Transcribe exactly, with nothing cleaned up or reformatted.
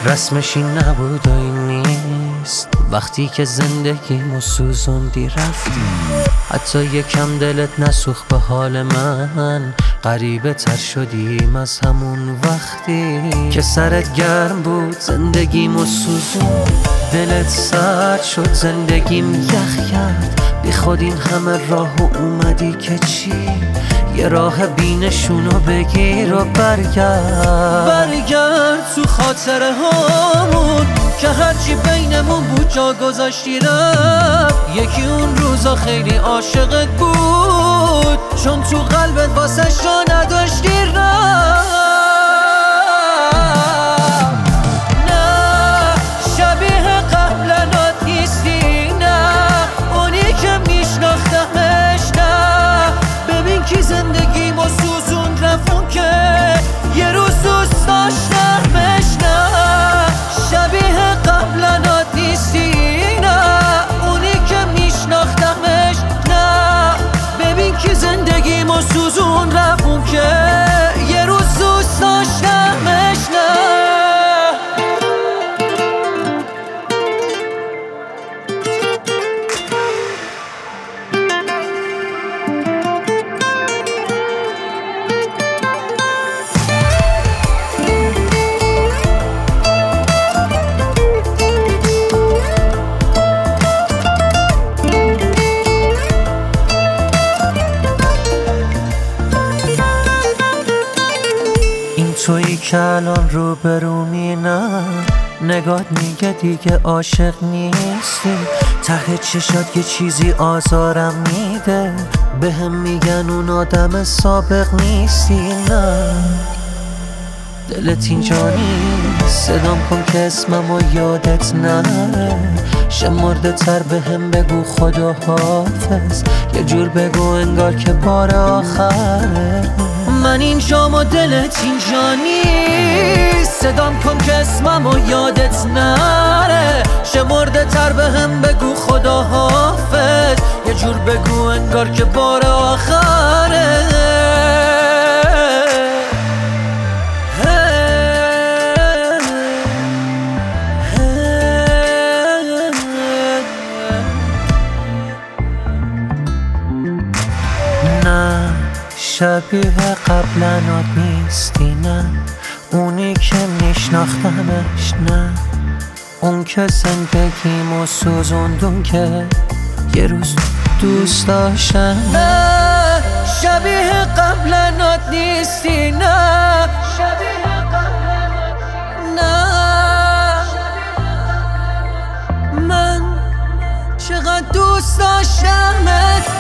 رسمش این نبود و این نیست، وقتی که زندگیمو سوزوندی رفتی. حتی یکم دلت نسوخت به حال من، غریبه تر شدیم از همون وقتی که سرت گرم بود زندگیمو سوزون. دلت سرد شد زندگیم یخ کرد، بی خود این همه راهو اومدی که چی؟ یه راه بینشونو بگیر و برگرد برگرد تو خاطره هامون که هرچی بینمون بود جا گذاشتی رفت. یکی اون روزا خیلی عاشقت بود، چون تو قلبت واسه جا نداشتی رفت. نه شبیه قبلنات نیستی، نه اونی که میشناختمش. نه ببین کی زندگیمو سوزون رفون که یه روز دوست داشتمش. نه شبیه قبلنات نیستی، نه اونی که میشناختمش. نه ببین کی زندگیمو سوزون رفون که یه روز دوست داشتمش. نه تویی که الان رو برومی، نه نگات میگه دیگه عاشق نیستی. ته چشات یه چیزی آزارم میده، به هم میگن اون آدم سابق نیستی. نه دلت اینجا نیست، صدام کن که اسممو یادت نره. شمرده تر به هم بگو خدا حافظ، یه جور بگو انگار که بار آخره. من اینجام و دلت اینجا نیست، صدام کن که اسممو یادت نره. شمرده تر به هم بگو خدا حافظ، یه جور بگو انگار که بار آخره. نه شبیه قبلنات نیستی، نه اونی که میشناختمش. نه اون که زندگیمو سوزوندون که یه روز دوست داشتم. نه شبیه قبلنات نیستی، نه شبیه قبلنات. نه من چقدر دوست داشتمت.